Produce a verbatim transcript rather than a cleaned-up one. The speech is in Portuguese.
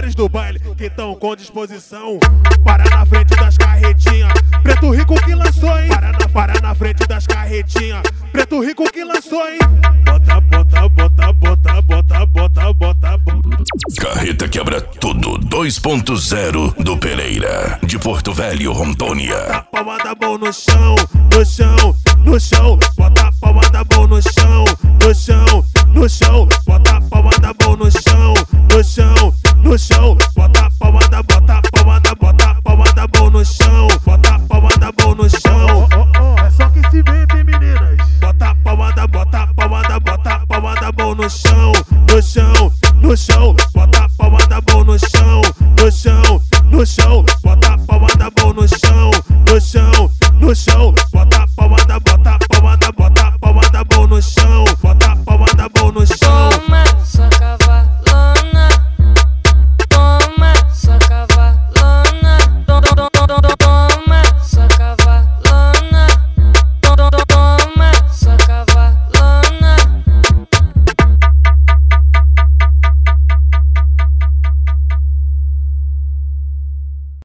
meninas do baile que tão com disposição. Para na frente das carretinhas, Preto Rico que lançou, hein? Para na, para na frente das carretinhas, Preto Rico que lançou, hein? Bota, bota, bota, bota, bota, bota, bota, bota. Carreta quebra tudo dois ponto zero do Pereira, de Porto Velho, Rondônia. Bota a palma da mão no chão, no chão, no chão. Bota a palma da mão no chão, no chão, no chão. Bota a palma da mão no chão, no chão, no chão. Bota a palma da, bota a palma da, bota a palma da mão no chão. Bota a palma da mão no chão. Oh, oh, oh, é só aquecimento, hein, meninas? Bota a palma da, bota a palma da, bota a palma da mão no chão.